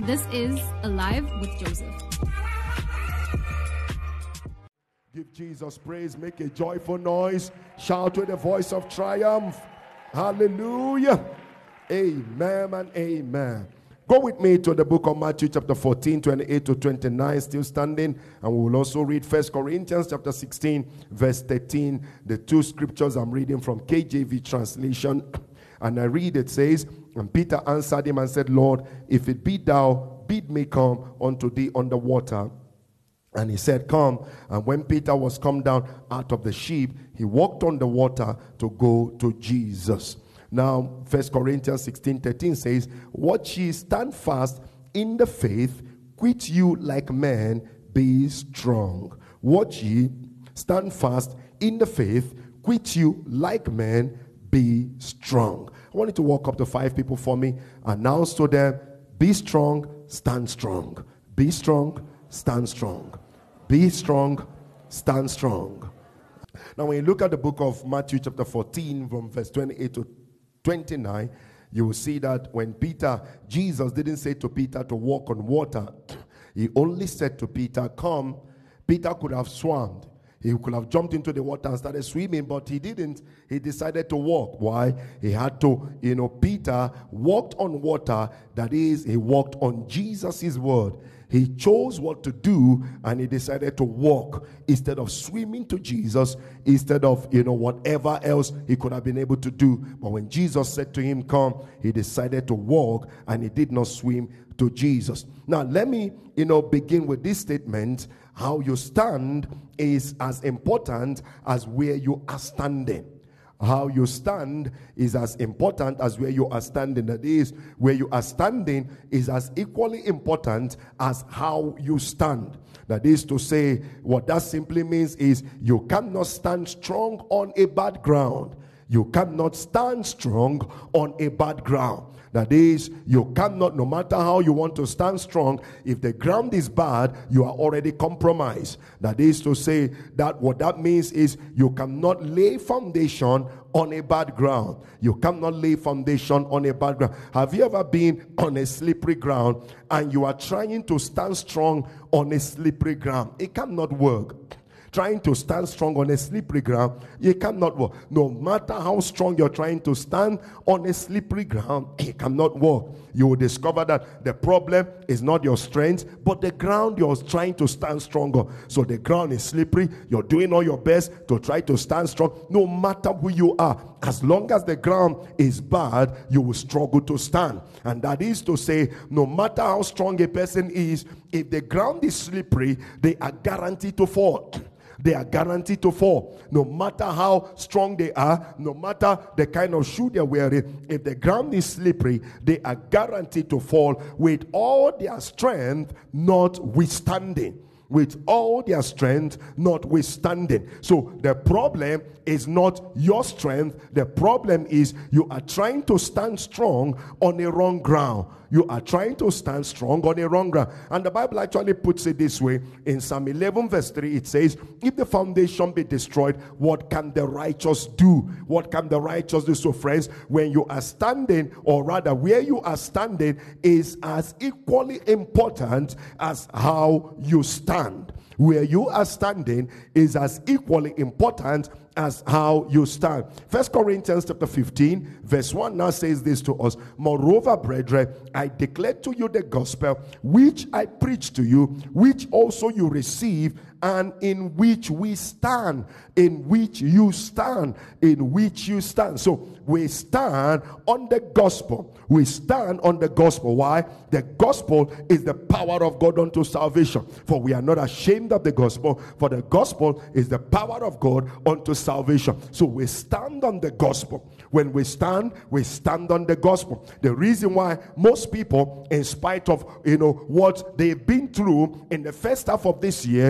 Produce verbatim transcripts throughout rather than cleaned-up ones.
This is Alive with Joseph. Give Jesus praise. Make a joyful noise. Shout with a voice of triumph. Hallelujah. Amen and amen. Go with me to the book of Matthew chapter fourteen, twenty-eight to twenty-nine, still standing. And we will also read First Corinthians chapter sixteen, verse thirteen. The two scriptures I'm reading from K J V translation. And I read, it says, and Peter answered him and said, Lord, if it be thou, bid me come unto thee on the water. And he said, come. And when Peter was come down out of the ship, he walked on the water to go to Jesus. Now, First Corinthians sixteen, thirteen says, watch ye, stand fast in the faith, quit you like men, be strong. Watch ye, stand fast in the faith, quit you like men, be strong. I want you to walk up to five people for me. Announce to them, be strong, stand strong. Be strong, stand strong. Be strong, stand strong. Now, when you look at the book of Matthew chapter fourteen, from verse twenty-eight to twenty-nine, you will see that when Peter, Jesus didn't say to Peter to walk on water. He only said to Peter, come. Peter could have swum. He could have jumped into the water and started swimming, but he didn't. He decided to walk. Why? He had to, you know, Peter walked on water. That is, he walked on Jesus' word. He chose what to do, and he decided to walk instead of swimming to Jesus, instead of, you know, whatever else he could have been able to do. But when Jesus said to him, come, he decided to walk, and he did not swim to Jesus. Now, let me, you know, begin with this statement. How you stand is as important as where you are standing. How you stand is as important as where you are standing. That is, where you are standing is as equally important as how you stand. That is to say, what that simply means is you cannot stand strong on a bad ground. You cannot stand strong on a bad ground. That is, you cannot, no matter how you want to stand strong, if the ground is bad, you are already compromised. That is to say, that what that means is you cannot lay foundation on a bad ground. You cannot lay foundation on a bad ground. Have you ever been on a slippery ground and you are trying to stand strong on a slippery ground? It cannot work. Trying to stand strong on a slippery ground, you cannot work. No matter how strong you're trying to stand on a slippery ground, it cannot work. You will discover that the problem is not your strength, but the ground you're trying to stand stronger. So the ground is slippery. You're doing all your best to try to stand strong. No matter who you are, as long as the ground is bad, you will struggle to stand. And that is to say, no matter how strong a person is, if the ground is slippery, they are guaranteed to fall. They are guaranteed to fall. No matter how strong they are, no matter the kind of shoe they're wearing, if the ground is slippery, they are guaranteed to fall with all their strength notwithstanding. With all their strength notwithstanding. So the problem is not your strength. The problem is you are trying to stand strong on a wrong ground. You are trying to stand strong on a wrong ground. And the Bible actually puts it this way. In Psalm eleven verse three, it says, if the foundation be destroyed, what can the righteous do? What can the righteous do? So friends, when you are standing, or rather where you are standing, is as equally important as how you stand. Where you are standing is as equally important as how you stand. First Corinthians chapter fifteen verse one now says this to us. Moreover, brethren, I declare to you the gospel which I preach to you, which also you receive, and in which we stand, in which you stand, in which you stand. So we stand on the gospel. We stand on the gospel. Why? The gospel is the power of God unto salvation. For we are not ashamed of the gospel, for the gospel is the power of God unto salvation. So we stand on the gospel. When we stand, we stand on the gospel. The reason why most people, in spite of, you know, what they've been through in the first half of this year, they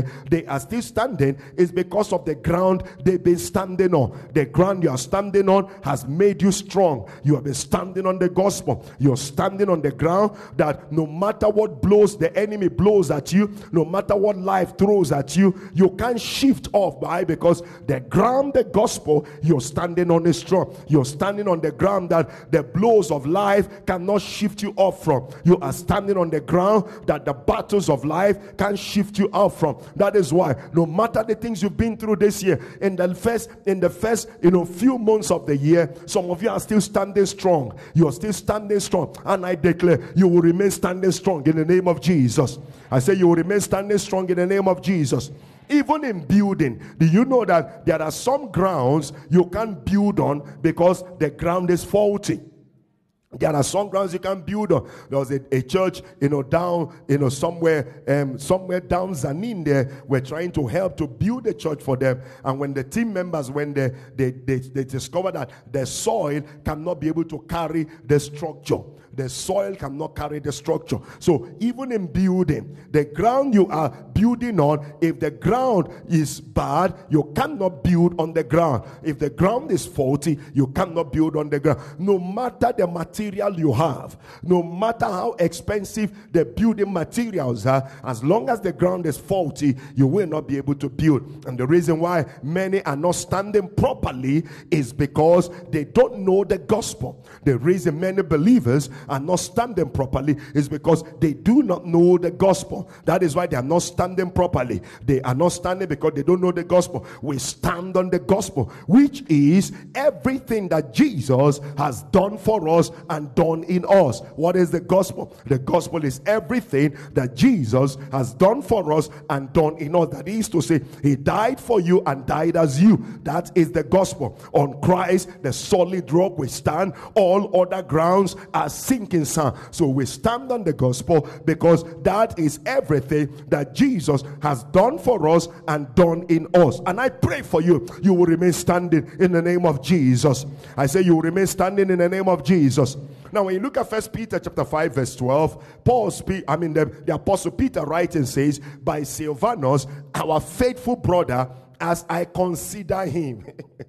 they are still standing is because of the ground they've been standing on. The ground you are standing on has made you strong. You have been standing on the gospel. You're standing on the ground that no matter what blows the enemy blows at you, no matter what life throws at you, you can't shift off by, because the ground, the gospel you're standing on is strong. You're standing on the ground that the blows of life cannot shift you off from. You are standing on the ground that the battles of life can shift you out from. That is why no matter the things you've been through this year, in the first in the first you know few months of the year, some of you are still standing strong. You are still standing strong, and I declare you will remain standing strong in the name of Jesus. I say you will remain standing strong in the name of Jesus. Even in building, do you know that there are some grounds you can't build on because the ground is faulty? There are some grounds you can build on. There was a, a church, you know, down, you know, somewhere, um, somewhere down Zanin there. We're trying to help to build a church for them. And when the team members, when they, they, they, they discover that the soil cannot be able to carry the structure. The soil cannot carry the structure. So even in building, the ground you are building on, if the ground is bad, you cannot build on the ground. If the ground is faulty, you cannot build on the ground. No matter the material you have, no matter how expensive the building materials are, as long as the ground is faulty, you will not be able to build. And the reason why many are not standing properly is because they don't know the gospel. The reason many believers are not standing properly is because they do not know the gospel. That is why they are not standing properly. They are not standing because they don't know the gospel. We stand on the gospel, which is everything that Jesus has done for us and done in us. What is the gospel? The gospel is everything that Jesus has done for us and done in us. That is to say, he died for you and died as you. That is the gospel. On Christ, the solid rock, we stand. All other grounds are sinking sand. So we stand on the gospel because that is everything that Jesus has done for us and done in us. And I pray for you, you will remain standing in the name of Jesus. I say you will remain standing in the name of Jesus. Now, when you look at First Peter chapter five, verse twelve, Paul speak, I mean the, the Apostle Peter writing says, by Silvanus, our faithful brother, as I consider him.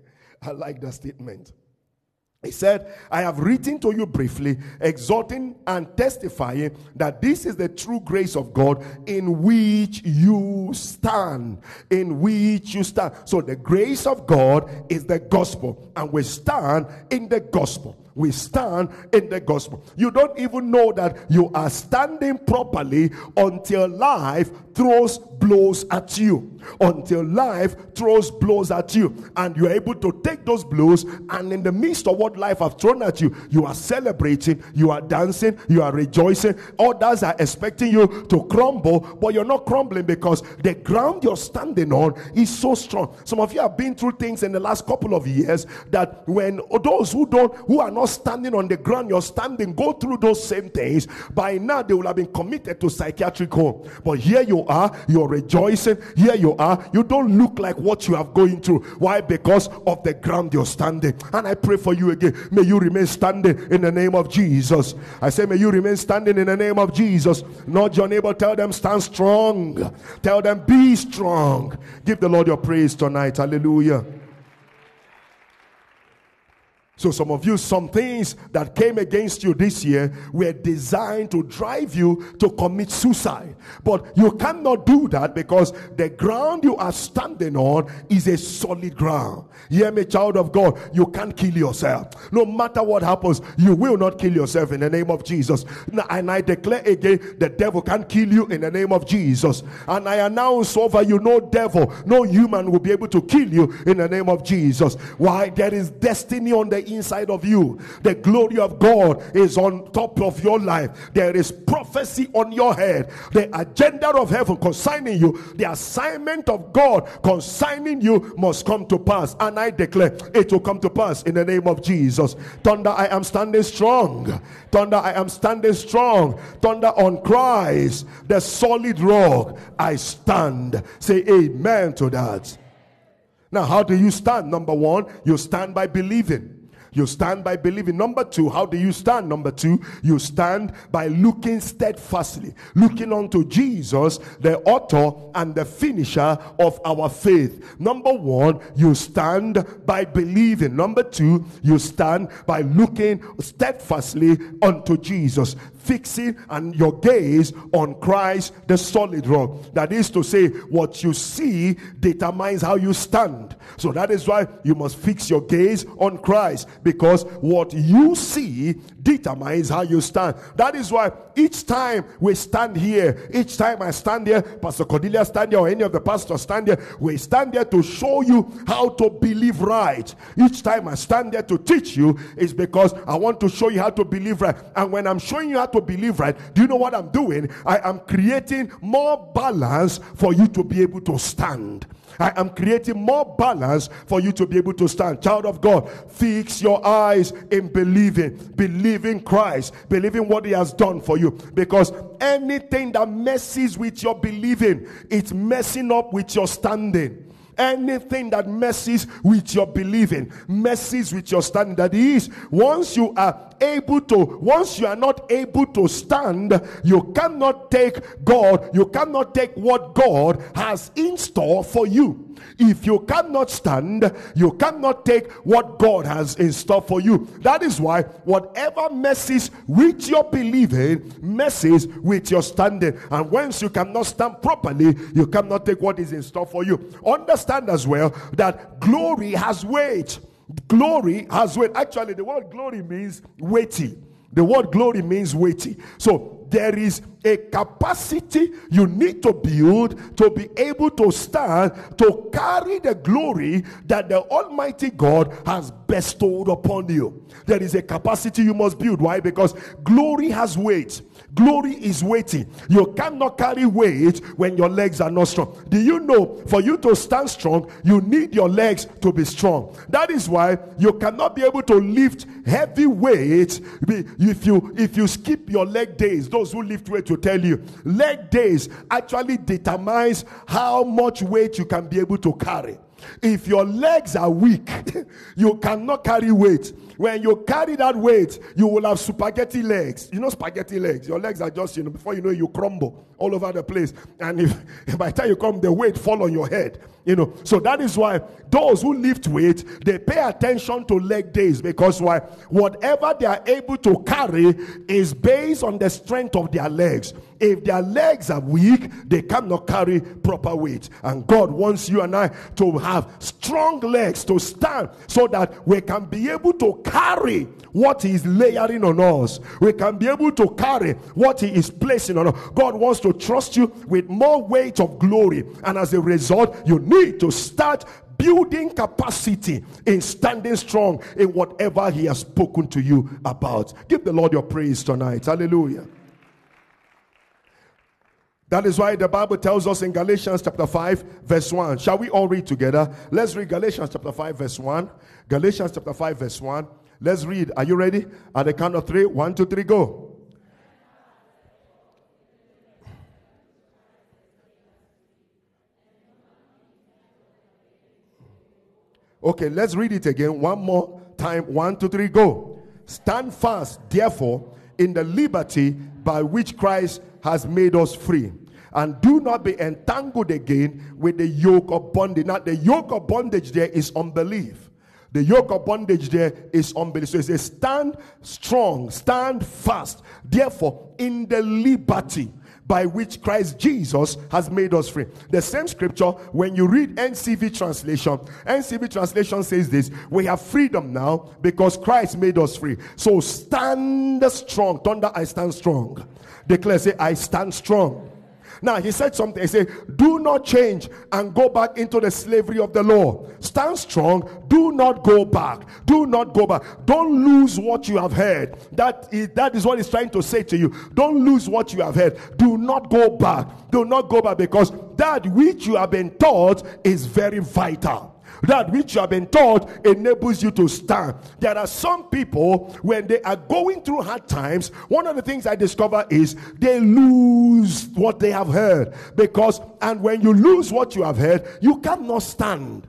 I like that statement. He said, I have written to you briefly, exhorting and testifying that this is the true grace of God in which you stand. In which you stand. So the grace of God is the gospel, and we stand in the gospel. We stand in the gospel. You don't even know that you are standing properly until life throws blows at you. Until life throws blows at you. And you're able to take those blows, and in the midst of what life has thrown at you, you are celebrating, you are dancing, you are rejoicing. Others are expecting you to crumble, but you're not crumbling because the ground you're standing on is so strong. Some of you have been through things in the last couple of years that when those who don't, who are not standing on the ground you're standing, go through those same things, by now they will have been committed to psychiatric home. But here you are, you're rejoicing. Here you are, you don't look like what you have going through. Why? Because of the ground you're standing. And I pray for you again, may you remain standing in the name of Jesus. I say may you remain standing in the name of Jesus. Not your neighbor, tell them stand strong. Tell them be strong. Give the Lord your praise tonight. Hallelujah. So some of you, some things that came against you this year were designed to drive you to commit suicide. But you cannot do that because the ground you are standing on is a solid ground. Hear me, child of God, you can't kill yourself. No matter what happens, you will not kill yourself in the name of Jesus. And I declare again, the devil can't kill you in the name of Jesus. And I announce over you, no devil, no human will be able to kill you in the name of Jesus. Why? There is destiny on the inside of you. The glory of God is on top of your life. There is prophecy on your head. The agenda of heaven concerning you, the assignment of God concerning you must come to pass. And I declare it will come to pass in the name of Jesus. Thunder, I am standing strong. Thunder, I am standing strong. Thunder, on Christ, the solid rock, I stand. Say amen to that. Now, how do you stand? Number one, you stand by believing. You stand by believing. Number two, how do you stand? Number two, you stand by looking steadfastly, looking unto Jesus, the author and the finisher of our faith. Number one, you stand by believing. Number two, you stand by looking steadfastly unto Jesus, fixing and your gaze on Christ, the solid rock. That is to say, what you see determines how you stand. So that is why you must fix your gaze on Christ, because what you see determines how you stand. That is why each time we stand here, each time I stand here, Pastor Cordelia stand here, or any of the pastors stand here, we stand there to show you how to believe right. Each time I stand there to teach you is because I want to show you how to believe right. And when I'm showing you how to believe right, do you know what I'm doing? I am creating more balance for you to be able to stand. I am creating more balance for you to be able to stand. Child of God, fix your eyes in believing. Believing Christ. Believing what he has done for you. Because anything that messes with your believing, it's messing up with your standing. Anything that messes with your believing, messes with your standing. That is, once you are able to, once you are not able to stand, you cannot take God, you cannot take what God has in store for you. If you cannot stand, you cannot take what God has in store for you. That is why whatever messes with your believing messes with your standing. And once you cannot stand properly, you cannot take what is in store for you. Understand as well that glory has weight. Glory has weight. Actually, the word glory means weighty. The word glory means weighty. So there is a capacity you need to build to be able to stand, to carry the glory that the Almighty God has bestowed upon you. There is a capacity you must build. Why? Because glory has weight. Glory is weighty. You cannot carry weight when your legs are not strong. Do you know, for you to stand strong, you need your legs to be strong. That is why you cannot be able to lift heavy weights if you if you skip your leg days. Those who lift weight will tell you, leg days actually determines how much weight you can be able to carry. If your legs are weak, you cannot carry weight. When you carry that weight, you will have spaghetti legs. You know spaghetti legs. Your legs are just, you know, before you know, you crumble all over the place. And if by the time you come, the weight fall on your head. You know, so that is why those who lift weight, they pay attention to leg days, because why? Whatever they are able to carry is based on the strength of their legs. If their legs are weak, they cannot carry proper weight. And God wants you and I to have strong legs to stand, so that we can be able to carry what he is layering on us. We can be able to carry what he is placing on us. God wants to trust you with more weight of glory. And as a result, you need to start building capacity in standing strong in whatever he has spoken to you about. Give the Lord your praise tonight. Hallelujah. That is why the Bible tells us in Galatians chapter five verse one. Shall we all read together? Let's read Galatians chapter five verse one. Galatians chapter five verse one. Let's read. Are you ready? At the count of three. One, two, three, go. Okay, let's read it again. One more time. One, two, three, go. Stand fast, therefore, in the liberty by which Christ has made us free. And do not be entangled again with the yoke of bondage. Now, the yoke of bondage there is unbelief. The yoke of bondage there is unbelief. So it says, stand strong, stand fast, therefore, in the liberty by which Christ Jesus has made us free. The same scripture, when you read N C V translation, N C V translation says this: we have freedom now because Christ made us free. So stand strong. Thunder, I stand strong. Declare, say, I stand strong. Now, he said something. He said, do not change and go back into the slavery of the law. Stand strong. Do not go back. Do not go back. Don't lose what you have heard. That is, that is what he's trying to say to you. Don't lose what you have heard. Do not go back. Do not go back, because that which you have been taught is very vital. That which you have been taught enables you to stand. There are some people, when they are going through hard times, one of the things I discover is they lose what they have heard. Because, and when you lose what you have heard, you cannot stand.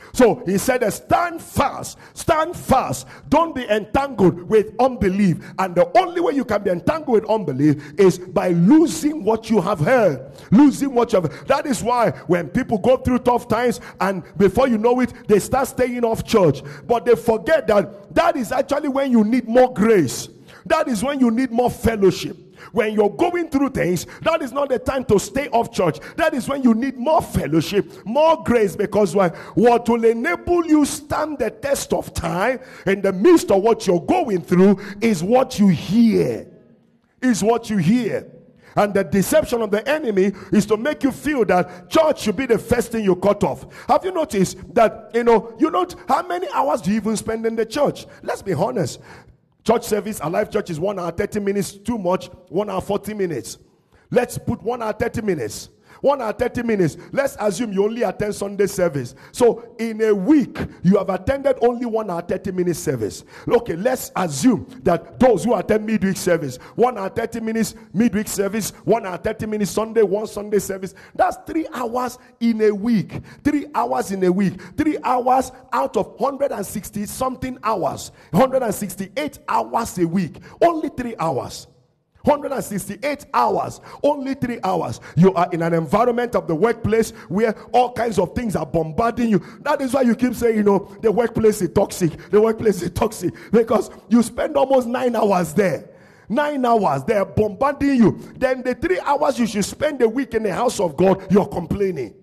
So he said, stand fast, stand fast. Don't be entangled with unbelief. And the only way you can be entangled with unbelief is by losing what you have heard. Losing what you have. That is why when people go through tough times and before you know it, they start staying off church. But they forget that that is actually when you need more grace. That is when you need more fellowship. When you're going through things, that is not the time to stay off church. That is when you need more fellowship, more grace, because what, what will enable you stand the test of time in the midst of what you're going through is what you hear. Is what you hear. And the deception of the enemy is to make you feel that church should be the first thing you cut off. Have you noticed that, you know, you know, how many hours do you even spend in the church? Let's be honest. Church service, Alive Church is one hour thirty minutes too much, one hour forty minutes. Let's put one hour thirty minutes. One hour thirty minutes. Let's assume you only attend Sunday service. So in a week, you have attended only one hour thirty minutes service. Okay, let's assume that those who attend midweek service, one hour thirty minutes midweek service, one hour thirty minutes Sunday, one Sunday service. That's three hours in a week. Three hours in a week. Three hours out of one hundred sixty something hours. one hundred sixty-eight hours a week. Only three hours. one hundred sixty-eight hours, only three hours. You are in an environment of the workplace where all kinds of things are bombarding you. That is why you keep saying, you know, the workplace is toxic. The workplace is toxic because you spend almost nine hours there. Nine hours, they're bombarding you. Then the three hours you should spend a week in the house of God, you're complaining.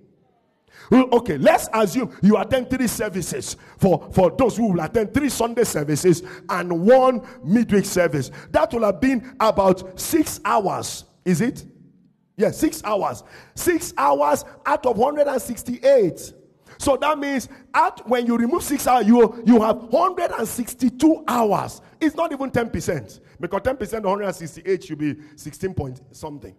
Okay, let's assume you attend three services for, for those who will attend three Sunday services and one midweek service. That will have been about six hours. Is it? Yes, six hours. Six hours out of one hundred sixty-eight. So that means at, when you remove six hours, you, you have one hundred sixty-two hours. It's not even ten percent. Because ten percent of one hundred sixty-eight should be sixteen point something.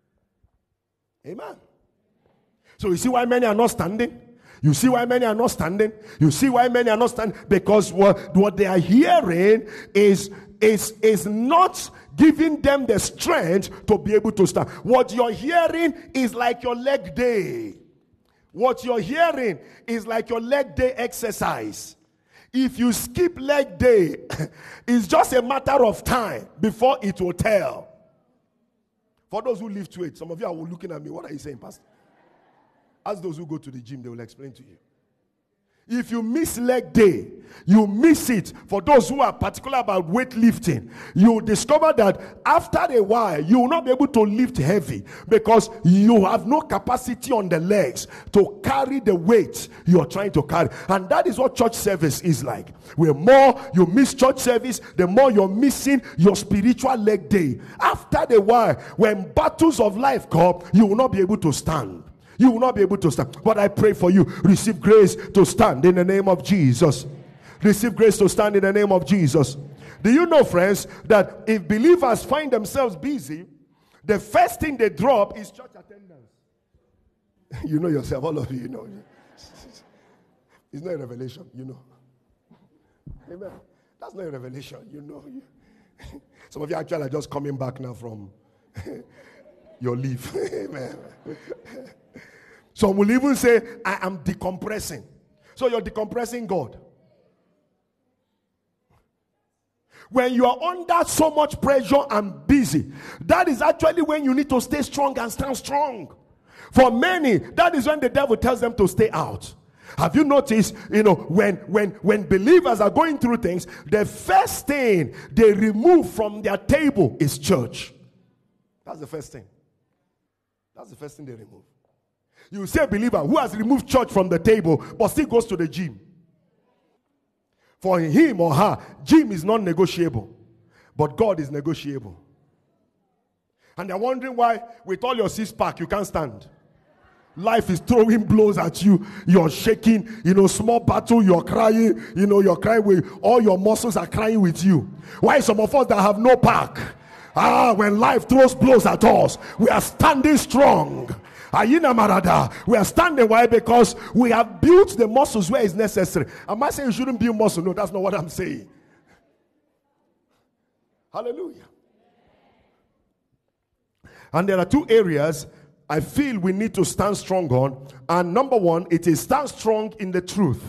Amen. So you see why many are not standing? You see why many are not standing? You see why many are not standing? Because what, what they are hearing is, is, is not giving them the strength to be able to stand. What you're hearing is like your leg day. What you're hearing is like your leg day exercise. If you skip leg day, it's just a matter of time before it will tell. For those who live to it, some of you are looking at me, what are you saying, Pastor? Ask those who go to the gym, they will explain to you. If you miss leg day, you miss it. For those who are particular about weightlifting, you discover that after a while, you will not be able to lift heavy because you have no capacity on the legs to carry the weight you are trying to carry. And that is what church service is like. The more you miss church service, the more you're missing your spiritual leg day. After a while, when battles of life come, you will not be able to stand. You will not be able to stand. But I pray for you. Receive grace to stand in the name of Jesus. Receive grace to stand in the name of Jesus. Do you know, friends, that if believers find themselves busy, the first thing they drop is church attendance. You know yourself, all of you, you know. It's not a revelation, you know. Amen. That's not a revelation, you know. Some of you actually are just coming back now from your leave. Amen. Some will even say, I am decompressing. So you're decompressing God. When you are under so much pressure and busy, that is actually when you need to stay strong and stand strong. For many, that is when the devil tells them to stay out. Have you noticed, you know, when, when, when believers are going through things, the first thing they remove from their table is church. That's the first thing. That's the first thing they remove. You see a believer who has removed church from the table but still goes to the gym. For him or her, gym is non-negotiable. But God is negotiable. And they're wondering why with all your six-pack you can't stand. Life is throwing blows at you. You're shaking. You know, small battle, you're crying. You know, you're crying with all your muscles are crying with you. Why some of us that have no pack? Ah, when life throws blows at us, we are standing strong. Ayina Marada. We are standing. Why? Because we have built the muscles where it's necessary. Am I saying you shouldn't build muscle? No, that's not what I'm saying. Hallelujah. And there are two areas I feel we need to stand strong on. And number one, it is stand strong in the truth.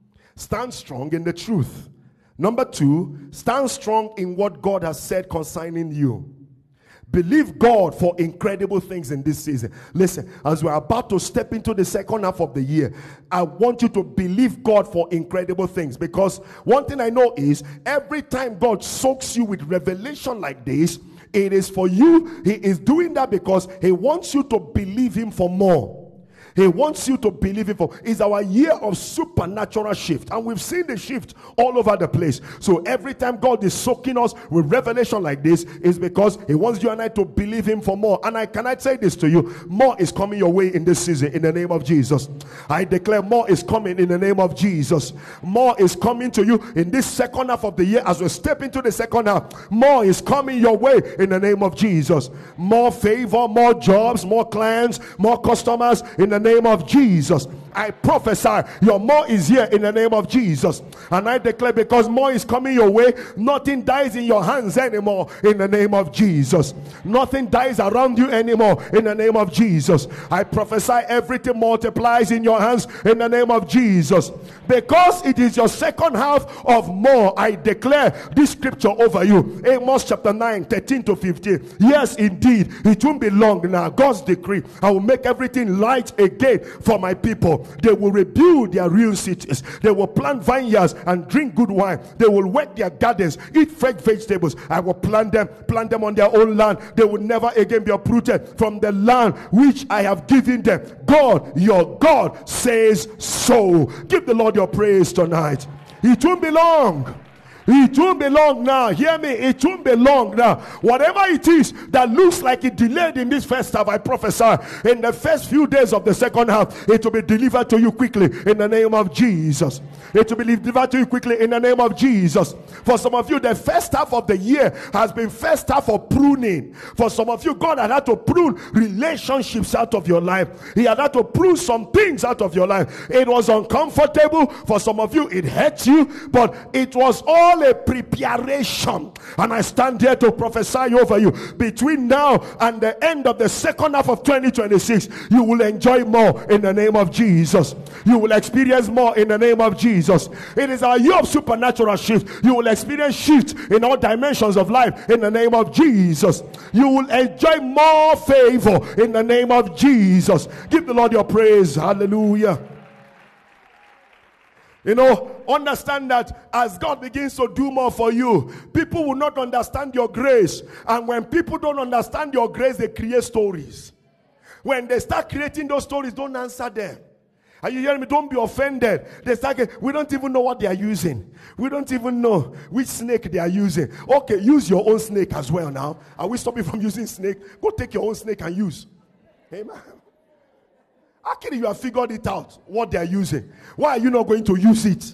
Stand strong in the truth. Number two, stand strong in what God has said concerning you. Believe God for incredible things in this season. Listen, as we're about to step into the second half of the year, I want you to believe God for incredible things. Because one thing I know is, every time God soaks you with revelation like this, it is for you. He is doing that because He wants you to believe Him for more. He wants you to believe Him for. It's our year of supernatural shift, and we've seen the shift all over the place. So every time God is soaking us with revelation like this, is because He wants you and I to believe Him for more. And I cannot say this to you: more is coming your way in this season in the name of Jesus. I declare more is coming in the name of Jesus. More is coming to you in this second half of the year. As we step into the second half, more is coming your way in the name of Jesus. More favor, more jobs, more clients, more customers in the name of Jesus. I prophesy your more is here in the name of Jesus. And I declare, because more is coming your way, nothing dies in your hands anymore in the name of Jesus. Nothing dies around you anymore in the name of Jesus. I prophesy everything multiplies in your hands in the name of Jesus. Because it is your second half of more, I declare this scripture over you. Amos chapter nine, thirteen to fifteen. Yes, indeed, it won't be long now. God's decree, I will make everything light again for my people. They will rebuild their real cities. They will plant vineyards and drink good wine. They will work their gardens, eat fresh vegetables. I will plant them, plant them on their own land. They will never again be uprooted from the land which I have given them. God, your God, says so. Give the Lord your praise tonight. It won't be long. It won't be long now. Hear me. It won't be long now. Whatever it is that looks like it delayed in this first half, I prophesy in the first few days of the second half, it will be delivered to you quickly in the name of Jesus. It will be delivered to you quickly in the name of Jesus. For some of you, the first half of the year has been first half of pruning. For some of you, God had had to prune relationships out of your life. He had had to prune some things out of your life. It was uncomfortable. For some of you, it hurt you, but it was all a preparation. And I stand here to prophesy over you. Between now and the end of the second half of twenty twenty-six, you will enjoy more in the name of Jesus. You will experience more in the name of Jesus. It is our year of supernatural shift. You will experience shift in all dimensions of life in the name of Jesus. You will enjoy more favor in the name of Jesus. Give the Lord your praise. Hallelujah. You know, understand that as God begins to do more for you, people will not understand your grace. And when people don't understand your grace, they create stories. When they start creating those stories, don't answer them. Are you hearing me? Don't be offended. They start, we don't even know what they are using. We don't even know which snake they are using. Okay, use your own snake as well now. Are we stopping from using snake? Go take your own snake and use. Amen. Actually, you have figured it out, what they are using. Why are you not going to use it?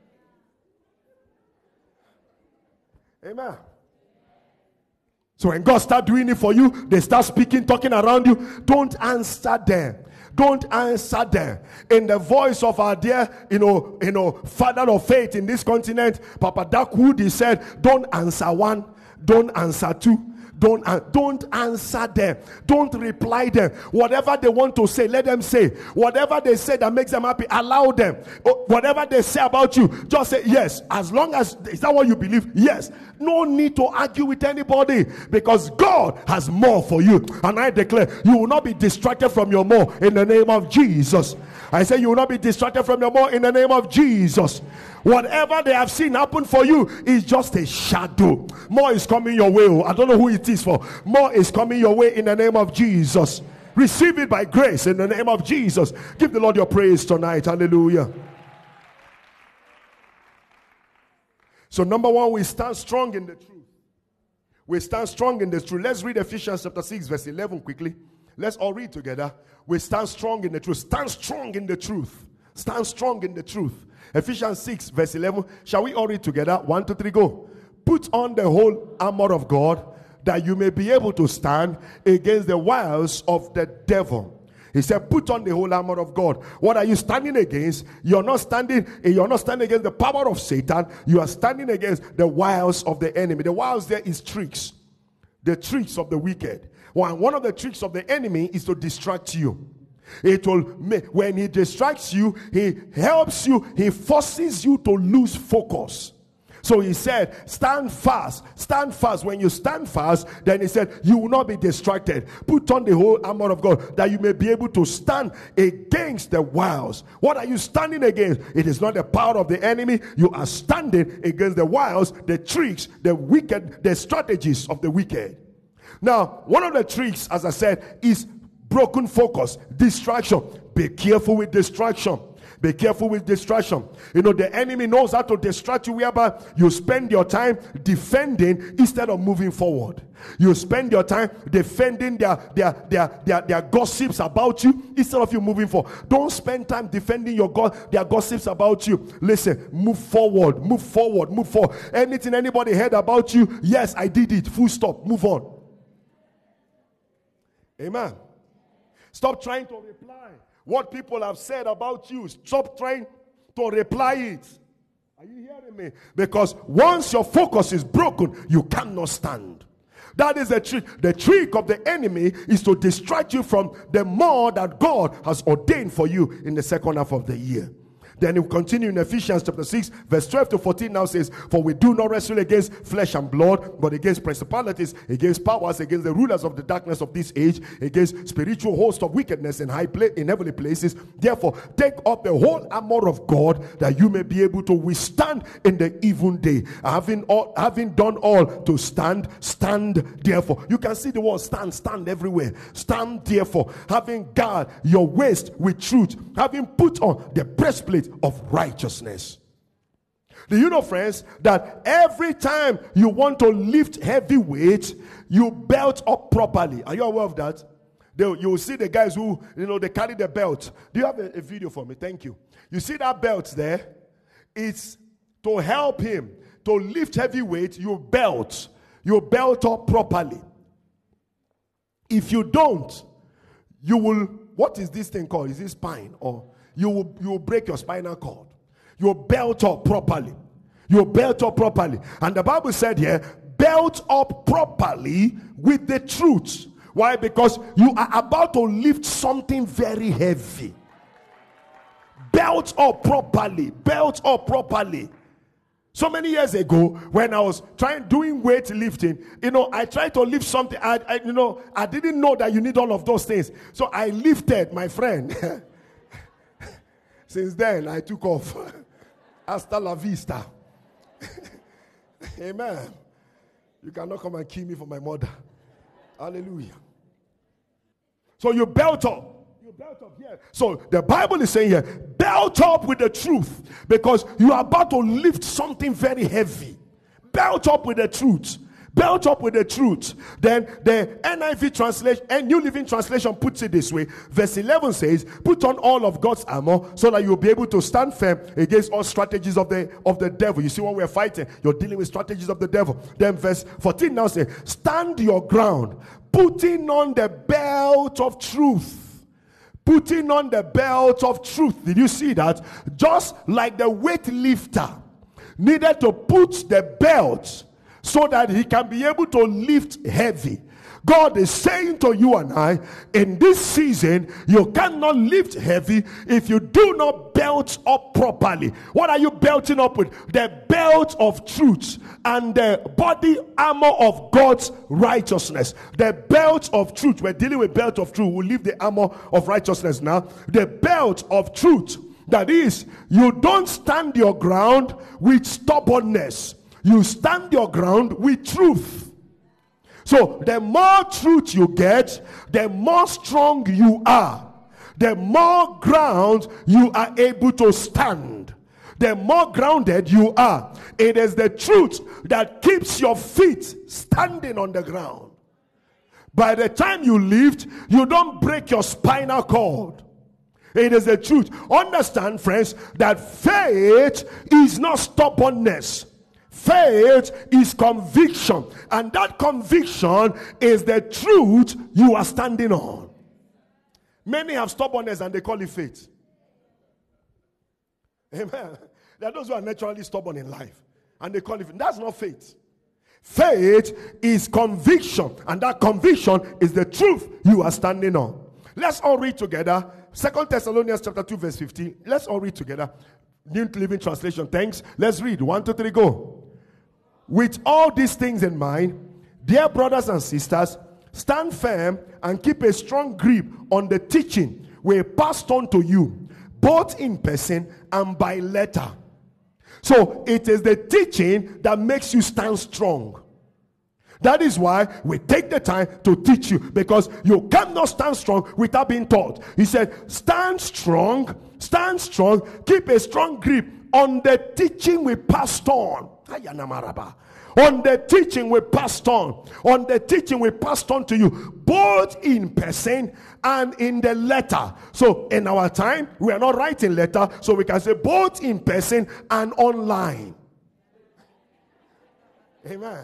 Amen. So when God starts doing it for you, they start speaking, talking around you. Don't answer them. Don't answer them. In the voice of our dear, you know, you know, father of faith in this continent, Papa Darkwood, he said, don't answer one, don't answer two. Don't, uh, don't answer them. Don't reply them. Whatever they want to say, let them say. Whatever they say that makes them happy, allow them. Whatever they say about you, just say yes. As long as, is that what you believe? Yes. No need to argue with anybody, because God has more for you. And I declare, you will not be distracted from your more in the name of Jesus. I say you will not be distracted from your more in the name of Jesus. Whatever they have seen happen for you is just a shadow. More is coming your way. I don't know who it is for. More is coming your way in the name of Jesus. Receive it by grace in the name of Jesus. Give the Lord your praise tonight. Hallelujah. So number one, we stand strong in the truth. We stand strong in the truth. Let's read Ephesians chapter six verse eleven quickly. Let's all read together. We stand strong in the truth. Stand strong in the truth. Stand strong in the truth. Ephesians six verse eleven. Shall we all read together? One, two, three, go. Put on the whole armor of God, that you may be able to stand against the wiles of the devil. He said, put on the whole armor of God. What are you standing against? You're not standing, you're not standing against the power of Satan. You are standing against the wiles of the enemy. The wiles there is tricks. The tricks of the wicked. One, one of the tricks of the enemy is to distract you. It will make, when he distracts you, he helps you, he forces you to lose focus. So he said, stand fast, stand fast. When you stand fast, then he said, you will not be distracted. Put on the whole armor of God, that you may be able to stand against the wiles. What are you standing against? It is not the power of the enemy. You are standing against the wiles, the tricks, the wicked, the strategies of the wicked. Now, one of the tricks, as I said, is broken focus, distraction. Be careful with distraction. Be careful with distraction. You know, the enemy knows how to distract you, whereby you spend your time defending instead of moving forward. You spend your time defending their, their, their, their, their gossips about you instead of you moving forward. Don't spend time defending your God, their gossips about you. Listen, move forward, move forward, move forward. Anything anybody heard about you, yes, I did it. Full stop. Move on. Amen. Stop trying to reply what people have said about you. Stop trying to reply it. Are you hearing me? Because once your focus is broken, you cannot stand. That is the trick. The trick of the enemy is to distract you from the more that God has ordained for you in the second half of the year. Then it will continue in Ephesians chapter six, verse twelve to fourteen now says, for we do not wrestle against flesh and blood, but against principalities, against powers, against the rulers of the darkness of this age, against spiritual hosts of wickedness in high pla- in heavenly places. Therefore, take up the whole armor of God, that you may be able to withstand in the evil day. Having all, having done all to stand, stand therefore. You can see the word stand, stand everywhere. Stand therefore, having guard your waist with truth, having put on the breastplate of righteousness. Do you know, friends, that every time you want to lift heavy weight, you belt up properly? Are you aware of that? They, you will see the guys who, you know, they carry the belt. Do you have a, a video for me? Thank you. You see that belt there? It's to help him to lift heavy weight. You belt. You belt up properly. If you don't, you will, what is this thing called? Is it spine? Or you will, you will break your spinal cord. You belt up properly. You belt up properly. And the Bible said here, belt up properly with the truth. Why? Because you are about to lift something very heavy. Belt up properly. Belt up properly. So many years ago, when I was trying doing weight lifting, you know, I tried to lift something. I, I you know, I didn't know that you need all of those things. So I lifted, my friend. Since then, I took off. Hasta la vista. Amen. You cannot come and kill me for my mother. Hallelujah. So you belt up. You belt up here. So the Bible is saying here, belt up with the truth, because you are about to lift something very heavy. Belt up with the truth. Belt up with the truth. Then the N I V translation and New Living Translation puts it this way. Verse eleven says, put on all of God's armor so that you'll be able to stand firm against all strategies of the of the devil. You see, when we're fighting, you're dealing with strategies of the devil. Then verse fourteen now says, stand your ground, putting on the belt of truth. Putting on the belt of truth. Did you see that? Just like the weightlifter needed to put the belt so that he can be able to lift heavy. God is saying to you and I, in this season, you cannot lift heavy if you do not belt up properly. What are you belting up with? The belt of truth and the body armor of God's righteousness. The belt of truth. We're dealing with belt of truth. We'll leave the armor of righteousness now. The belt of truth. That is, you don't stand your ground with stubbornness. You stand your ground with truth. So the more truth you get, the more strong you are. The more ground you are able to stand. The more grounded you are. It is the truth that keeps your feet standing on the ground. By the time you lift, you don't break your spinal cord. It is the truth. Understand, friends, that faith is not stubbornness. Faith is conviction, and that conviction is the truth you are standing on. Many have stubbornness and they call it faith. Amen. There are those who are naturally stubborn in life and they call it faith. That's not faith. Faith is conviction, and that conviction is the truth you are standing on. Let's all read together. Second Thessalonians chapter two, verse fifteen. Let's all read together. New Living Translation. Thanks. Let's read. One, two, three, go. With all these things in mind, dear brothers and sisters, stand firm and keep a strong grip on the teaching we passed on to you, both in person and by letter. So it is the teaching that makes you stand strong. That is why we take the time to teach you, because you cannot stand strong without being taught. He said, stand strong, stand strong, keep a strong grip on the teaching we passed on. On the teaching we passed on. On the teaching we passed on to you, both in person and in the letter. So in our time, we are not writing letter, so we can say both in person and online. Amen.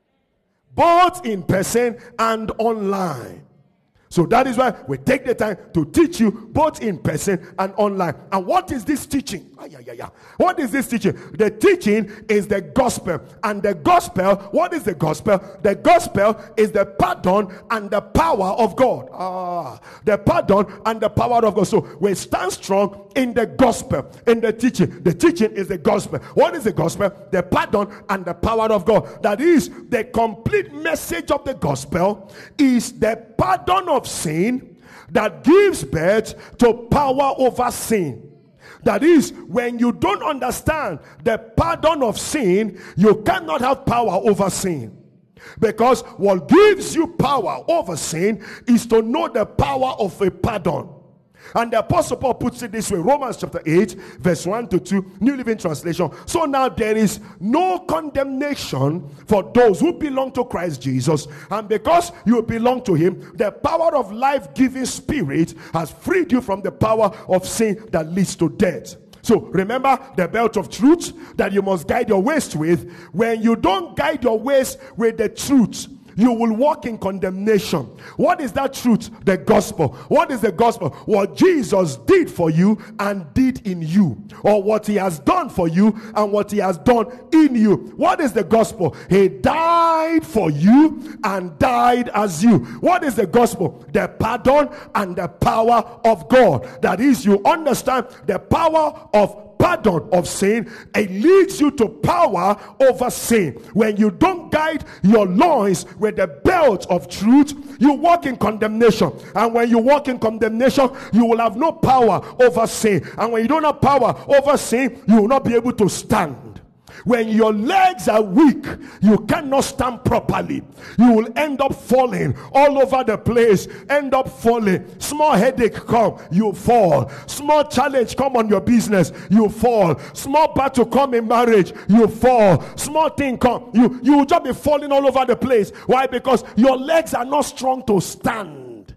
Both in person and online. So that is why we take the time to teach you both in person and online. And what is this teaching? Ah, yeah, yeah, yeah. What is this teaching? The teaching is the gospel. And the gospel, what is the gospel? The gospel is the pardon and the power of God. Ah, the pardon and the power of God. So we stand strong in the gospel, in the teaching. The teaching is the gospel. What is the gospel? The pardon and the power of God. That is, the complete message of the gospel is the pardon of sin that gives birth to power over sin. That is, when you don't understand the pardon of sin, you cannot have power over sin. Because what gives you power over sin is to know the power of a pardon. And the Apostle Paul puts it this way, Romans chapter eight, verse one to two, New Living Translation. So now there is no condemnation for those who belong to Christ Jesus. And because you belong to him, the power of life-giving spirit has freed you from the power of sin that leads to death. So remember the belt of truth that you must guide your waist with. When you don't guide your waist with the truth, you will walk in condemnation. What is that truth? The gospel. What is the gospel? What Jesus did for you and did in you, or what he has done for you and what he has done in you. What is the gospel? He died for you and died as you. What is the gospel? The pardon and the power of God. That is, you understand the power of pardon of sin. It leads you to power over sin. When you don't guide your loins with the belt of truth, you walk in condemnation. And when you walk in condemnation, you will have no power over sin. And when you don't have power over sin, you will not be able to stand. When your legs are weak, you cannot stand properly. You will end up falling all over the place. End up falling. Small headache come, you fall. Small challenge come on your business, you fall. Small battle come in marriage, you fall. Small thing come, you, you will just be falling all over the place. Why? Because your legs are not strong to stand.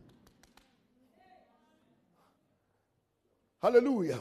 Hallelujah.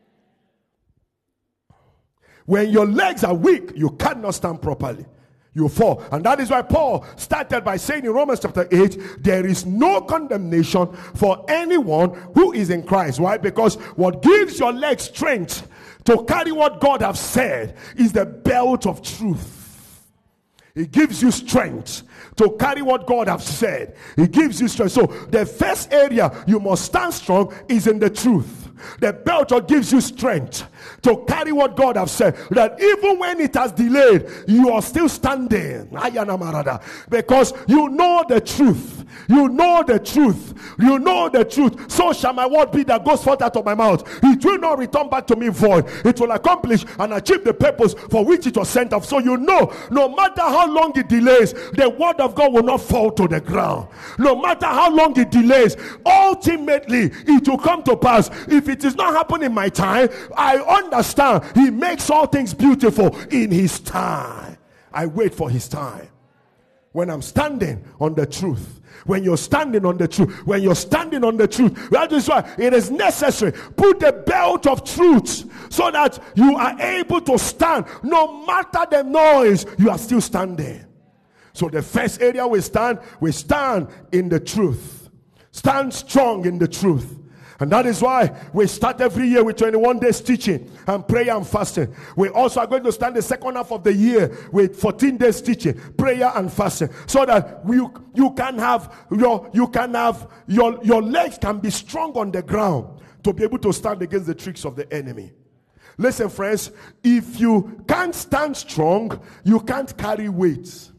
When your legs are weak, you cannot stand properly. You fall. And that is why Paul started by saying in Romans chapter eight, there is no condemnation for anyone who is in Christ. Why? Because what gives your legs strength to carry what God has said is the belt of truth. It gives you strength to carry what God has said. It gives you strength. So the first area you must stand strong is in the truth. The belt gives you strength to carry what God has said, that even when it has delayed, you are still standing. Because you know the truth. You know the truth. You know the truth. So shall my word be that goes forth out of my mouth. It will not return back to me void. It will accomplish and achieve the purpose for which it was sent off. So you know, no matter how long it delays, the word of God will not fall to the ground. No matter how long it delays, ultimately it will come to pass. If it is not happening in my time, I understand he makes all things beautiful in his time. I wait for his time. When I'm standing on the truth, when you're standing on the truth, when you're standing on the truth, that is why it is necessary. Put the belt of truth so that you are able to stand. No matter the noise, you are still standing. So the first area we stand, we stand in the truth. Stand strong in the truth. And that is why we start every year with twenty-one days teaching and prayer and fasting. We also are going to start the second half of the year with fourteen days teaching, prayer and fasting, so that you you can have your you can have your your legs can be strong on the ground to be able to stand against the tricks of the enemy. Listen, friends, if you can't stand strong, you can't carry weight.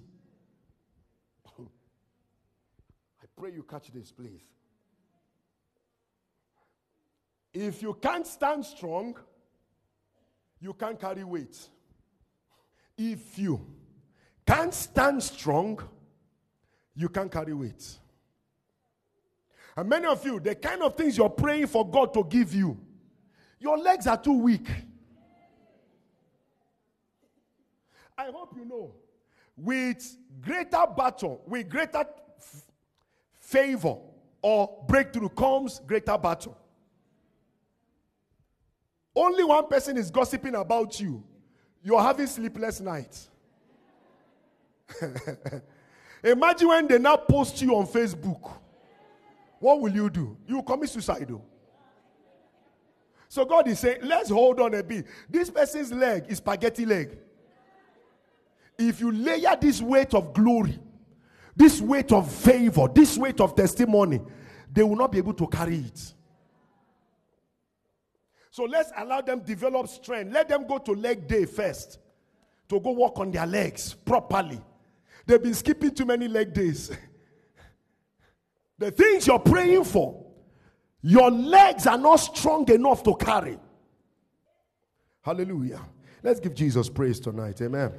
I pray you catch this, please. If you can't stand strong, you can't carry weight. If you can't stand strong, you can't carry weight. And many of you, the kind of things you're praying for God to give you, your legs are too weak. I hope you know, with greater battle, with greater f- favor or breakthrough comes greater battle. Only one person is gossiping about you. You're having sleepless nights. Imagine when they now post you on Facebook. What will you do? You will commit suicide. So God is saying, let's hold on a bit. This person's leg is spaghetti leg. If you layer this weight of glory, this weight of favor, this weight of testimony, they will not be able to carry it. So let's allow them develop strength. Let them go to leg day first to go walk on their legs properly. They've been skipping too many leg days. The things you're praying for, your legs are not strong enough to carry. Hallelujah. Let's give Jesus praise tonight. Amen.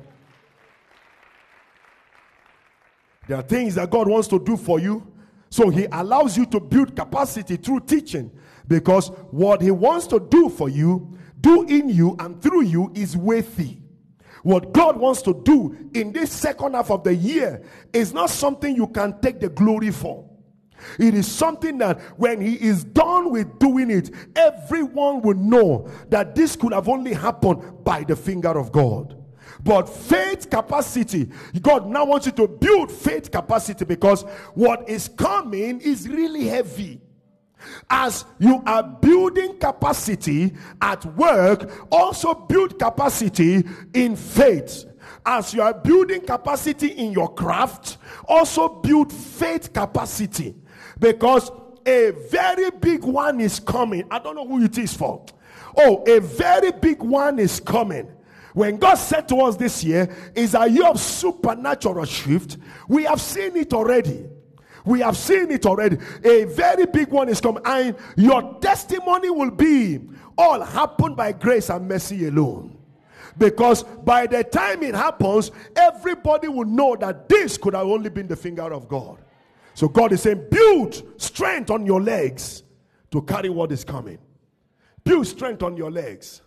There are things that God wants to do for you, so he allows you to build capacity through teaching, because what he wants to do for you, do in you and through you, is weighty. What God wants to do in this second half of the year is not something you can take the glory for. It is something that when he is done with doing it, everyone will know that this could have only happened by the finger of God. But faith capacity, God now wants you to build faith capacity, because what is coming is really heavy. As you are building capacity at work, also build capacity in faith. As you are building capacity in your craft, also build faith capacity, because a very big one is coming. I don't know who it is for. Oh, a very big one is coming. When God said to us this year is a year of supernatural shift, we have seen it already. We have seen it already. A very big one is coming, and your testimony will be all happened by grace and mercy alone. Because by the time it happens, everybody will know that this could have only been the finger of God. So God is saying, build strength on your legs to carry what is coming. Build strength on your legs.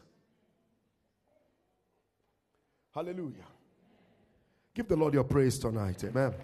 Hallelujah. Give the Lord your praise tonight. Amen.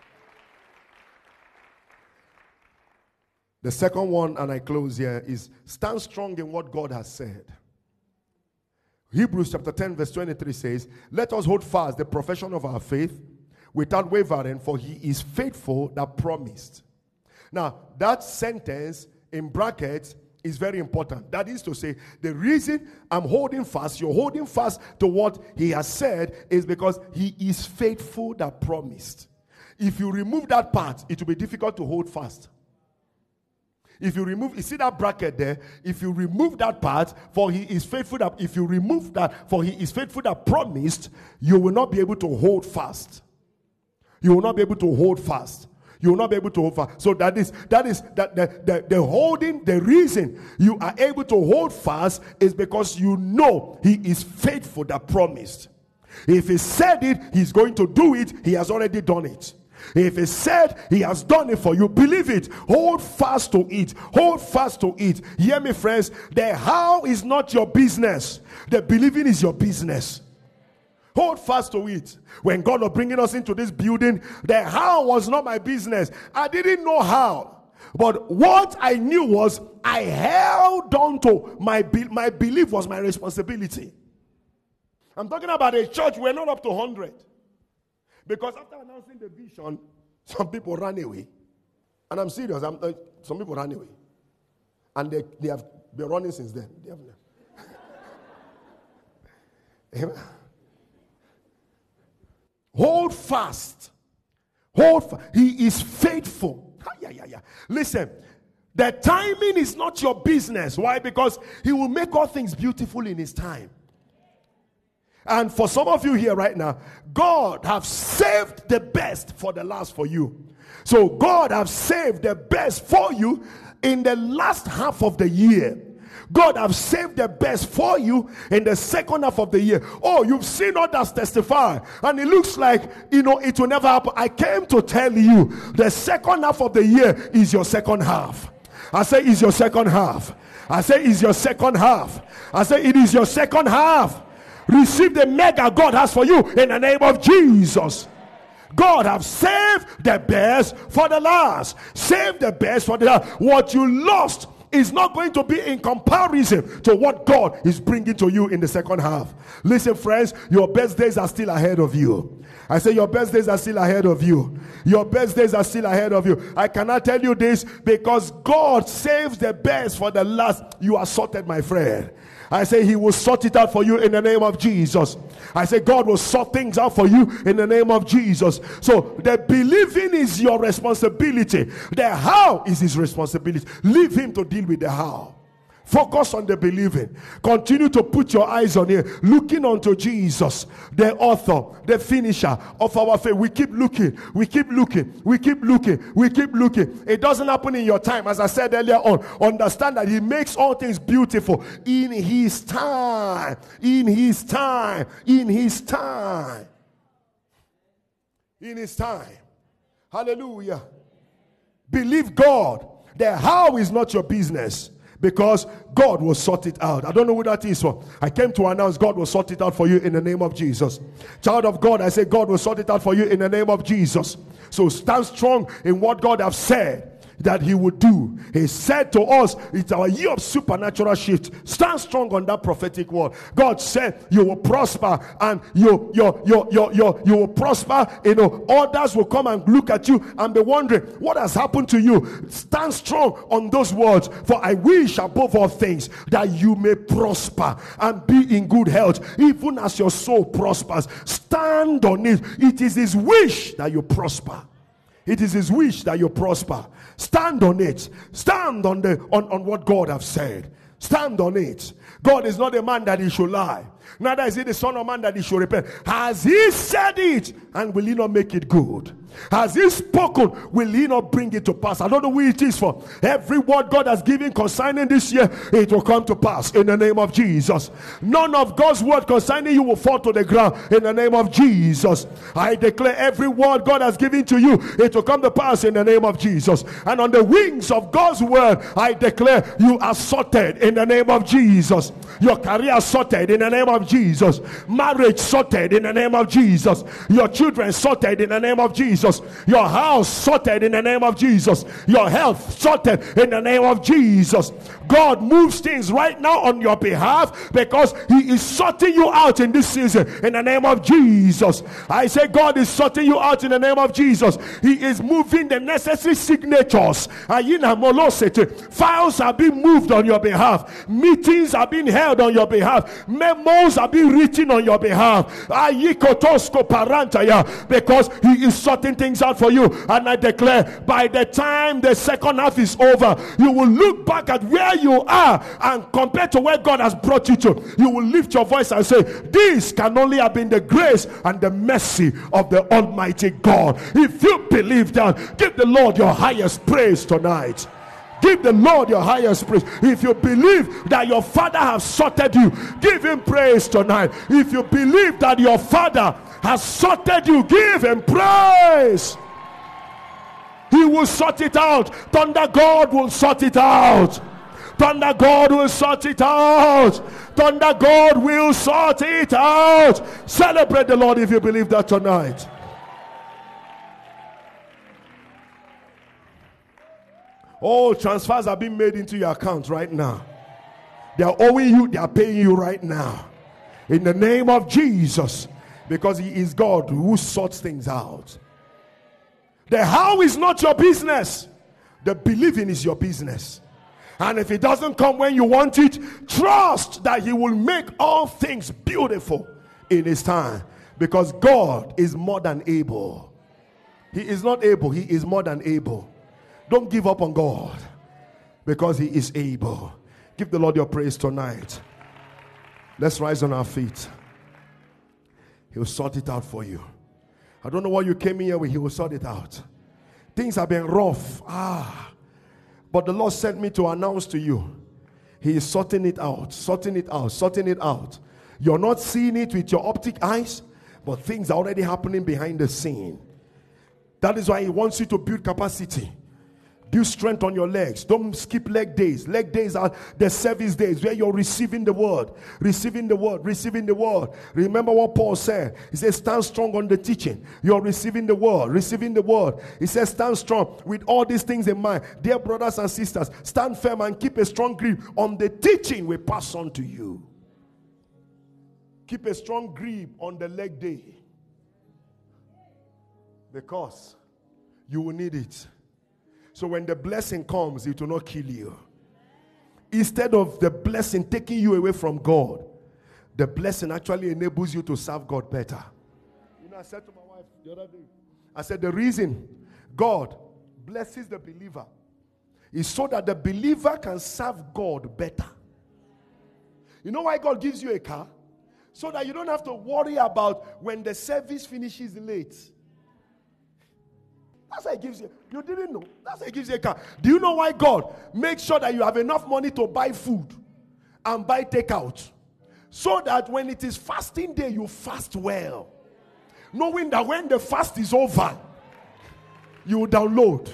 The second one, and I close here, is stand strong in what God has said. Hebrews chapter ten verse twenty-three says, let us hold fast the profession of our faith without wavering, for he is faithful that promised. Now, that sentence in brackets is very important. That is to say, the reason I'm holding fast, you're holding fast to what he has said, is because he is faithful that promised. If you remove that part, it will be difficult to hold fast. If you remove, you see that bracket there? If you remove that part, for he is faithful that, if you remove that, for he is faithful that promised, you will not be able to hold fast. You will not be able to hold fast. You will not be able to hold fast. So that is, that is, that the, the, the holding, the reason you are able to hold fast is because you know he is faithful that promised. If he said it, he's going to do it. He has already done it. If he said he has done it for you, believe it. Hold fast to it. Hold fast to it. Hear me, friends. The how is not your business. The believing is your business. Hold fast to it. When God was bringing us into this building, the how was not my business. I didn't know how. But what I knew was I held on to my, be- my belief was my responsibility. I'm talking about a church, we're not up to one hundred. Because after announcing the vision, some people ran away. And I'm serious, I'm, uh, some people ran away. And they, they have been running since then. They have Amen. Hold fast. Hold fast. He is faithful. Yeah, yeah, yeah. Listen, the timing is not your business. Why? Because he will make all things beautiful in his time. And for some of you here right now, God have saved the best for the last for you. So God have saved the best for you in the last half of the year. God have saved the best for you in the second half of the year. Oh, you've seen others testify, and it looks like, you know, it will never happen. I came to tell you, the second half of the year is your second half. I say, is your second half. I say, is your second half. I say, it is your second half. Receive the mega God has for you in the name of Jesus. God have saved the best for the last. Save the best for the last. What you lost is not going to be in comparison to what God is bringing to you in the second half. Listen, friends, your best days are still ahead of you. I say your best days are still ahead of you. Your best days are still ahead of you. I cannot tell you this because God saves the best for the last. You are sorted, my friend. I say he will sort it out for you in the name of Jesus. I say God will sort things out for you in the name of Jesus. So the believing is your responsibility. The how is his responsibility. Leave him to deal with the how. Focus on the believing. Continue to put your eyes on him, looking unto Jesus, the author, the finisher of our faith. We keep looking, we keep looking, we keep looking, we keep looking. It doesn't happen in your time. As I said earlier on, understand that he makes all things beautiful in his time, in his time, in his time, in his time. Hallelujah. Believe God. The how is not your business. Because God will sort it out. I don't know who that is for. I came to announce God will sort it out for you in the name of Jesus. Child of God, I say God will sort it out for you in the name of Jesus. So stand strong in what God has said that he would do. He said to us, it's our year of supernatural shift. Stand strong on that prophetic word. God said you will prosper, and you you you you you, you will prosper. You know, others will come and look at you and be wondering what has happened to you. Stand strong on those words. For I wish above all things that you may prosper and be in good health, even as your soul prospers. Stand on it. It is his wish that you prosper. It is his wish that you prosper. Stand on it. Stand on the on, on what God has said. Stand on it. God is not a man that he should lie. Neither is he the son of man that he should repent. Has he said it, and will he not make it good? Has he spoken, will he not bring it to pass? I don't know who it is for. Every word God has given concerning this year, it will come to pass in the name of Jesus. None of God's word concerning you will fall to the ground in the name of Jesus. I declare every word God has given to you, it will come to pass in the name of Jesus. And on the wings of God's word, I declare you are sorted in the name of Jesus. Your career sorted in the name of Jesus. Marriage sorted in the name of Jesus. Your children sorted in the name of Jesus. Your house sorted in the name of Jesus. Your health sorted in the name of Jesus. God moves things right now on your behalf because he is sorting you out in this season in the name of Jesus. I say God is sorting you out in the name of Jesus. He is moving the necessary signatures. Files are being moved on your behalf. Meetings are being held on your behalf. Memos are being written on your behalf. Because he is sorting things out for you. And I declare by the time the second half is over, you will look back at where you are and compare to where God has brought you to. You will lift your voice and say, this can only have been the grace and the mercy of the Almighty God. If you believe that, give the Lord your highest praise tonight. Give the Lord your highest praise. If you believe that your father has sorted you, give him praise tonight. If you believe that your father has sorted you, give him praise. He will sort it out. Thunder God will sort it out. Thunder God will sort it out. Thunder God will sort it out. Celebrate the Lord if you believe that tonight. All transfers are being made into your account right now. They are owing you, they are paying you right now. In the name of Jesus. Because he is God who sorts things out. The how is not your business. The believing is your business. And if it doesn't come when you want it, trust that he will make all things beautiful in his time. Because God is more than able. He is not able, he is more than able. Don't give up on God, because he is able. Give the Lord your praise tonight. Let's rise on our feet. He'll sort it out for you. I don't know what you came in here with. He will sort it out. Things have been rough. Ah. But the Lord sent me to announce to you, he is sorting it out, sorting it out, sorting it out. You're not seeing it with your optic eyes, but things are already happening behind the scene. That is why he wants you to build capacity. Build strength on your legs. Don't skip leg days. Leg days are the service days where you're receiving the word. Receiving the word. Receiving the word. Remember what Paul said. He says, stand strong on the teaching. You're receiving the word. Receiving the word. He says, stand strong with all these things in mind. Dear brothers and sisters, stand firm and keep a strong grip on the teaching we pass on to you. Keep a strong grip on the leg day. Because you will need it. So when the blessing comes, it will not kill you. Instead of the blessing taking you away from God, the blessing actually enables you to serve God better. You know, I said to my wife the other day, I said the reason God blesses the believer is so that the believer can serve God better. You know why God gives you a car? So that you don't have to worry about when the service finishes late. That's why he gives you. You didn't know. That's why he gives you a car. Do you know why God makes sure that you have enough money to buy food and buy takeout? So that when it is fasting day, you fast well. Knowing that when the fast is over, you will download.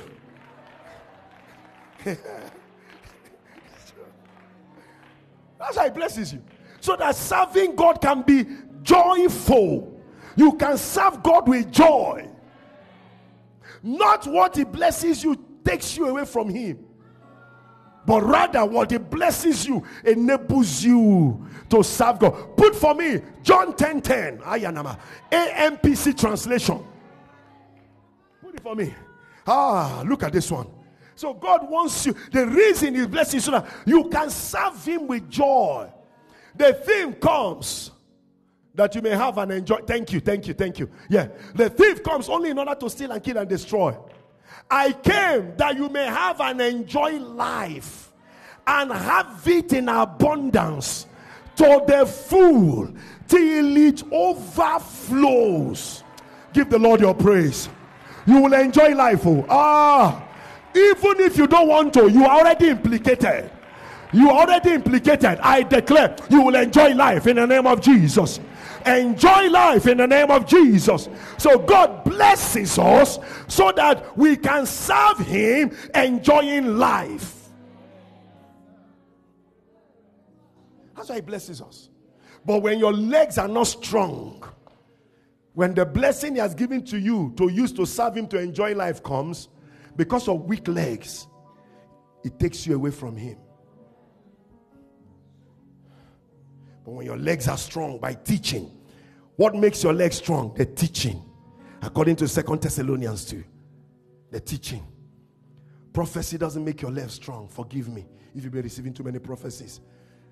That's why he blesses you. So that serving God can be joyful. You can serve God with joy. Not what he blesses you takes you away from him, but rather what he blesses you enables you to serve God. Put for me John ten ten, Ayanama, A M P C translation. Put it for me. Ah, look at this one. So God wants you. The reason he blesses you so that you can serve him with joy. The theme comes that you may have and enjoy. Thank you, thank you, thank you. Yeah. The thief comes only in order to steal and kill and destroy. I came that you may have and enjoy life and have it in abundance to the full till it overflows. Give the Lord your praise. You will enjoy life. Oh. Ah, even if you don't want to, you are already implicated. You are already implicated. I declare you will enjoy life in the name of Jesus. Enjoy life in the name of Jesus. So God blesses us so that we can serve him enjoying life. That's why he blesses us. But when your legs are not strong, when the blessing he has given to you to use to serve him to enjoy life comes, because of weak legs, it takes you away from him. But when your legs are strong by teaching, what makes your legs strong? The teaching. According to Second Thessalonians two, the teaching. Prophecy doesn't make your legs strong. Forgive me if you've been receiving too many prophecies.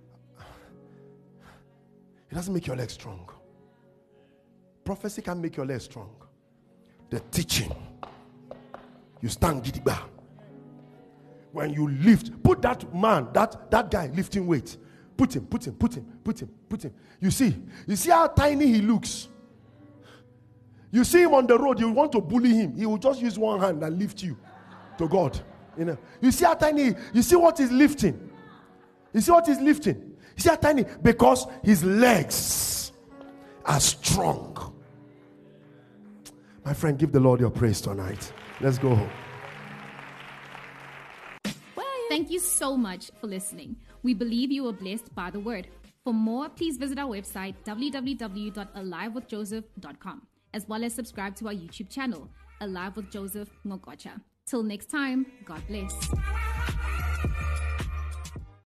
It doesn't make your legs strong. Prophecy can make your legs strong. The teaching. You stand gidigba. When you lift, put that man, that, that guy lifting weight. Put him, put him, put him, put him, put him. You see, you see how tiny he looks. You see him on the road, you want to bully him. He will just use one hand and lift you to God. You know, you see how tiny, you see what he's lifting. You see what he's lifting. You see how tiny, because his legs are strong. My friend, give the Lord your praise tonight. Let's go home. Thank you so much for listening. We believe you were blessed by the word. For more, please visit our website, w w w dot alive with joseph dot com, as well as subscribe to our YouTube channel, Alive with Joseph Ngokocha. Till next time, God bless.